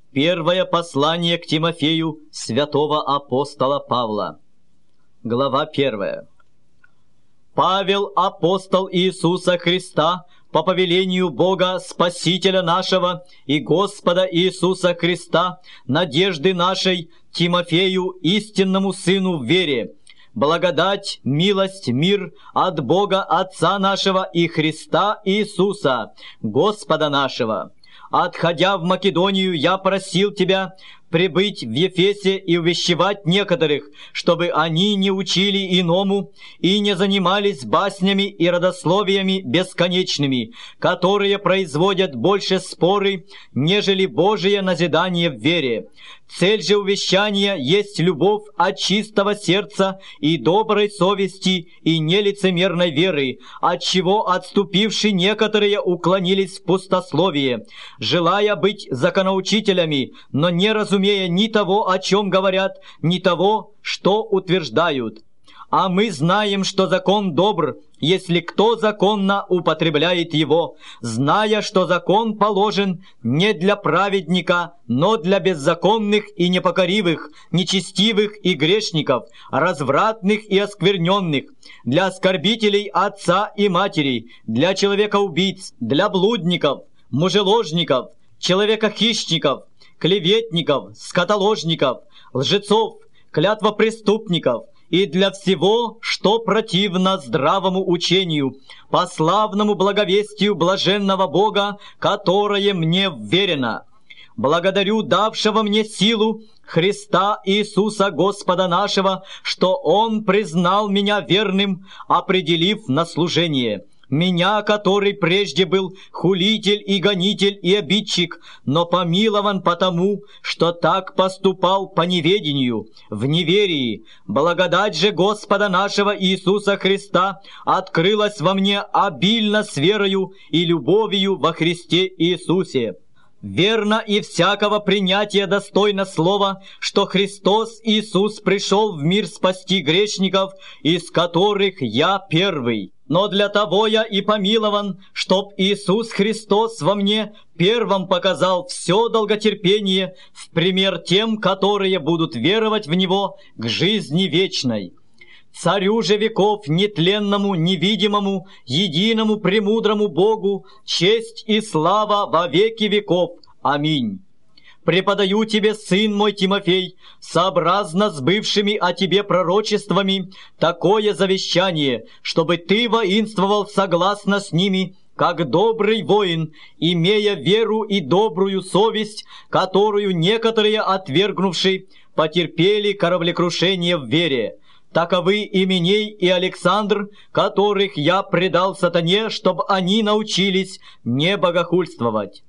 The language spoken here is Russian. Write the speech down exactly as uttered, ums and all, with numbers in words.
Первое послание к Тимофею святого апостола Павла. Глава первая. Павел, апостол Иисуса Христа, по повелению Бога, Спасителя нашего и Господа Иисуса Христа, надежды нашей, Тимофею, истинному сыну в вере, благодать, милость, мир от Бога Отца нашего и Христа Иисуса, Господа нашего. Отходя в Македонию, я просил тебя прибыть в Ефесе и увещевать некоторых, чтобы они не учили иному и не занимались баснями и родословиями бесконечными, которые производят больше споры, нежели Божие назидание в вере. Цель же увещания есть любовь от чистого сердца и доброй совести и нелицемерной веры, отчего отступившие некоторые уклонились в пустословие, желая быть законоучителями, но не разумея ни того, о чем говорят, ни того, что утверждают. А мы знаем, что закон добр, если кто законно употребляет его, зная, что закон положен не для праведника, но для беззаконных и непокоривых, нечестивых и грешников, развратных и оскверненных, для оскорбителей отца и матери, для человека-убийц, для блудников, мужеложников, человека-хищников, клеветников, скотоложников, лжецов, клятвопреступников, и для всего, что противно здравому учению, по славному благовестию блаженного Бога, которое мне вверено. Благодарю давшего мне силу Христа Иисуса Господа нашего, что Он признал меня верным, определив на служение. Меня, который прежде был хулитель и гонитель и обидчик, но помилован потому, что так поступал по неведению, в неверии. Благодать же Господа нашего Иисуса Христа открылась во мне обильно с верою и любовью во Христе Иисусе. Верно и всякого принятия достойно слова, что Христос Иисус пришел в мир спасти грешников, из которых я первый. Но для того я и помилован, чтоб Иисус Христос во мне первым показал все долготерпение в пример тем, которые будут веровать в Него к жизни вечной. Царю же веков, нетленному, невидимому, единому, премудрому Богу, честь и слава во веки веков. Аминь. Преподаю тебе, сын мой Тимофей, сообразно с бывшими о тебе пророчествами, такое завещание, чтобы ты воинствовал согласно с ними, как добрый воин, имея веру и добрую совесть, которую некоторые, отвергнувши, потерпели кораблекрушение в вере. Таковы Именей и Александр, которых я предал сатане, чтобы они научились не богохульствовать.